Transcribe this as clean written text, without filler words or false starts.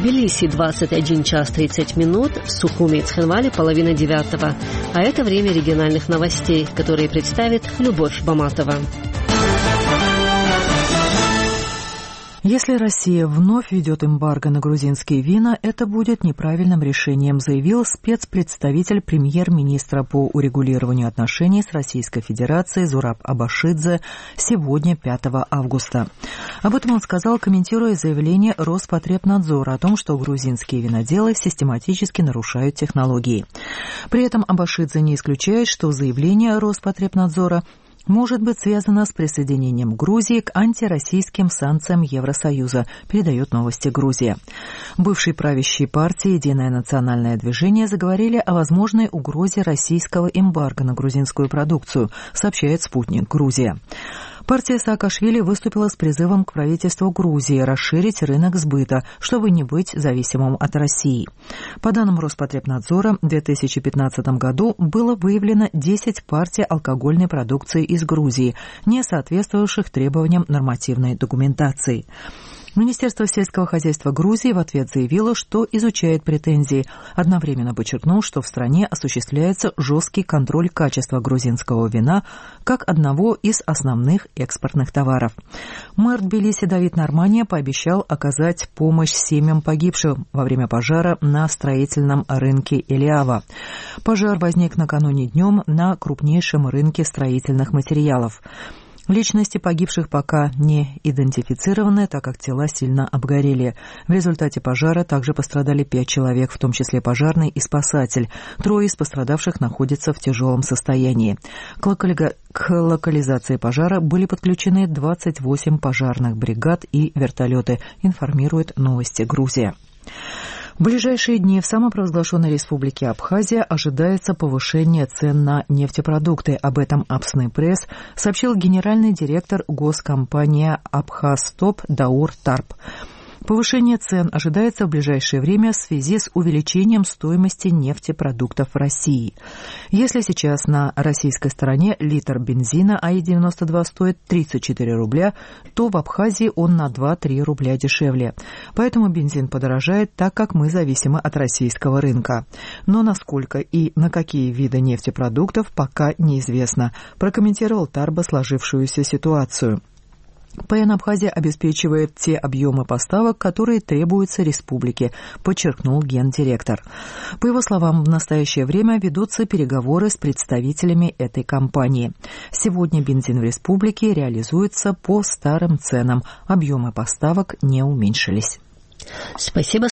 Тбилиси 21 час 30 минут, в Сухуми и Цхинвале половина 9. А это время региональных новостей, которые представит Любовь Баматова. Если Россия вновь введет эмбарго на грузинские вина, это будет неправильным решением, заявил спецпредставитель премьер-министра по урегулированию отношений с Российской Федерацией Зураб Абашидзе сегодня, 5 августа. Об этом он сказал, комментируя заявление Роспотребнадзора о том, что грузинские виноделы систематически нарушают технологии. При этом Абашидзе не исключает, что заявление Роспотребнадзора может быть связано с присоединением Грузии к антироссийским санкциям Евросоюза, передает новости Грузия. Бывшие правящие партии «Единое национальное движение» заговорили о возможной угрозе российского эмбарго на грузинскую продукцию, сообщает «Спутник Грузия». Партия Саакашвили выступила с призывом к правительству Грузии расширить рынок сбыта, чтобы не быть зависимым от России. По данным Роспотребнадзора, в 2015 году было выявлено 10 партий алкогольной продукции из Грузии, не соответствовавших требованиям нормативной документации. Министерство сельского хозяйства Грузии в ответ заявило, что изучает претензии, одновременно подчеркнув, что в стране осуществляется жесткий контроль качества грузинского вина как одного из основных экспортных товаров. Мэр Тбилиси Давид Нормания пообещал оказать помощь семьям погибших во время пожара на строительном рынке Элиава. Пожар возник накануне днем на крупнейшем рынке строительных материалов. Личности погибших пока не идентифицированы, так как тела сильно обгорели. В результате пожара также пострадали 5 человек, в том числе пожарный и спасатель. 3 из пострадавших находятся в тяжелом состоянии. К локализации пожара были подключены 28 пожарных бригад и вертолеты, информирует новости Грузия. В ближайшие дни в самопровозглашенной республике Абхазия ожидается повышение цен на нефтепродукты. Об этом Абсны Пресс сообщил генеральный директор госкомпании «Абхазтоп» Даур Тарп. Повышение цен ожидается в ближайшее время в связи с увеличением стоимости нефтепродуктов в России. Если сейчас на российской стороне литр бензина АИ-92 стоит 34 рубля, то в Абхазии он на 2-3 рубля дешевле. Поэтому бензин подорожает, так как мы зависимы от российского рынка. Но насколько и на какие виды нефтепродуктов пока неизвестно, прокомментировал Тарба сложившуюся ситуацию. ПН Абхазия обеспечивает те объемы поставок, которые требуются республике, подчеркнул гендиректор. По его словам, в настоящее время ведутся переговоры с представителями этой компании. Сегодня бензин в республике реализуется по старым ценам. Объемы поставок не уменьшились. Спасибо.